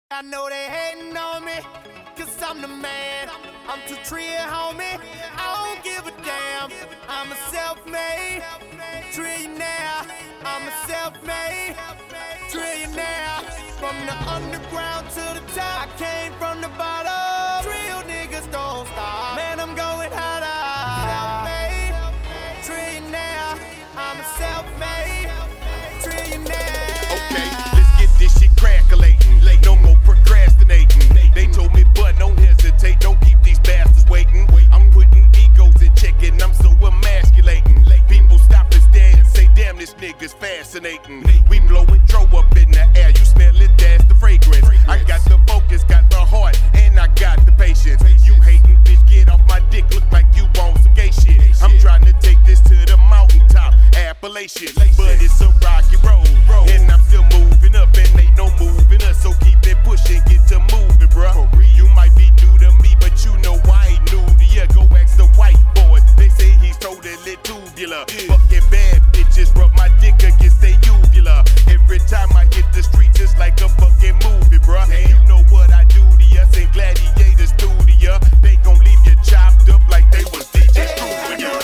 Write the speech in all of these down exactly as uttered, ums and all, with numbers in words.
I know they hating on me, cause I'm the man. I'm too trill, homie, I don't give a damn. I'm a self-made trillionaire. I'm a self-made trillionaire. From the underground to the top, I came from the bottom. Real niggas don't stop, man, I'm going harder. Self-made trillionaire. I'm a self-made trillionaire. Okay, let's get this shit crackalating. No more procrastinating. They told me, but don't hesitate, don't keep these bastards waiting. I'm putting egos in check and I'm so emasculating. People stop and stare and say, damn, this nigga's fascinating. We blowing throw up in the air, you smell it, that's the fragrance. I got the focus, got the heart, and I got the patience. You hating, bitch, get off my dick, look like you want some gay shit. I'm trying to take this to the mountaintop, Appalachian, but it's a rocky road, and I'm still moving up, and ain't no moving us, so keep it pushing, get to moving, bruh. You might be new to me, but you know I ain't new to ya. Go ask the white boy, they say he's totally tubular. Fucking bad bitches rub my dick against their uvula. Every time I hit the streets, it's like a fucking movie, bruh. You know what I do to ya, send gladiators through to ya. They gon' leave you chopped up like they was D J Screwing ya.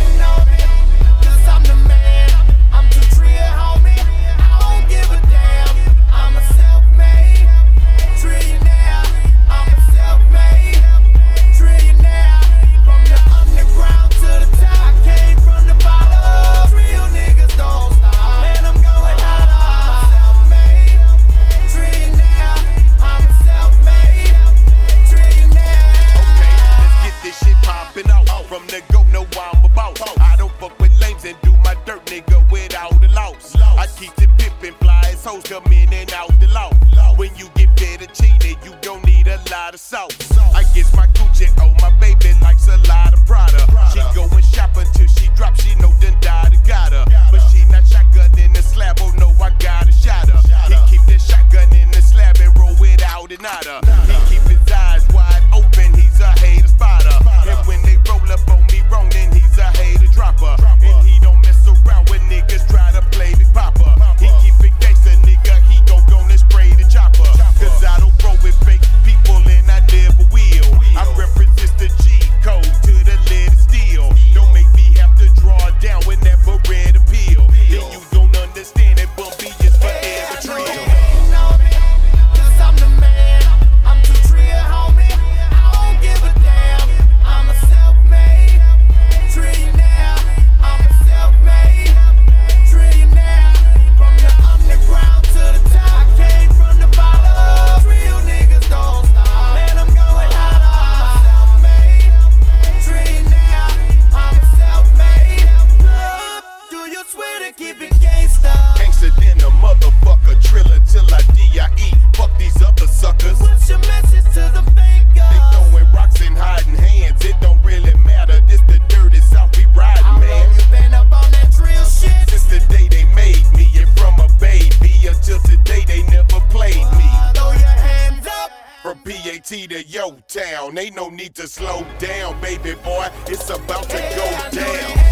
Cause I'm the man, I'm too trill, homie, I don't give a damn. I'm a self-made trillionaire. I'm a self-made trillionaire. From the underground to the top, I came from the bottom. Real niggas don't stop, man, I'm going harder. Self-made trillionaire. I'm a self-made trillionaire. Okay, let's get this shit poppin' out. From the go, know what I'm about. I don't fuck with lames and do my dirt, nigga, without the loss. I keep it pimpin', fly as hoes come in and out the law. When you get fettuccine, you don't need a lot of sauce. I guess my Gucci, oh, my baby likes a lot of Prada. She goin' shopping till she drop, she know done died, got her. But she not shotgun in the slab, oh no, I gotta shot her. He keep that shotgun in the slab and roll without it, nada. He keep his eyes wide open, he's a hater spotter. And when they roll up on me wrong, then he's a hater dropper. And he don't mess around when niggas try to play me popper. He keep it gangsta, nigga, he gon' gonna spray the chopper. Cause I don't roll with fake people and I never will. I represent the G code to the lead steel. Don't make me have to draw down whenever red appeal. Then you don't understand that Bumpy is forever trill. Cause I'm the man, I'm too trill, homie, I don't give a damn. I'm a self-made trillionaire. I'm a self-made trillionaire. From the underground to the top, I came from the bottom. Real niggas don't stop, man, I'm going harder. Self-made trillionaire. I'm a self-made. Do you swear to keep it gangsta? Gangsta than a motherfucker, triller till I D I E. Fuck these other suckers. What's your message to the fakers? They throwing rocks and hiding hands, it don't really matter. This the dirty South we riding, How man. long you been up on that drill shit? Since the day they made me, and from a baby until today they never played me. Throw your hands up. From P A T to Yo Town, ain't no need to slow down, baby boy. It's about to Hey, go I know down. they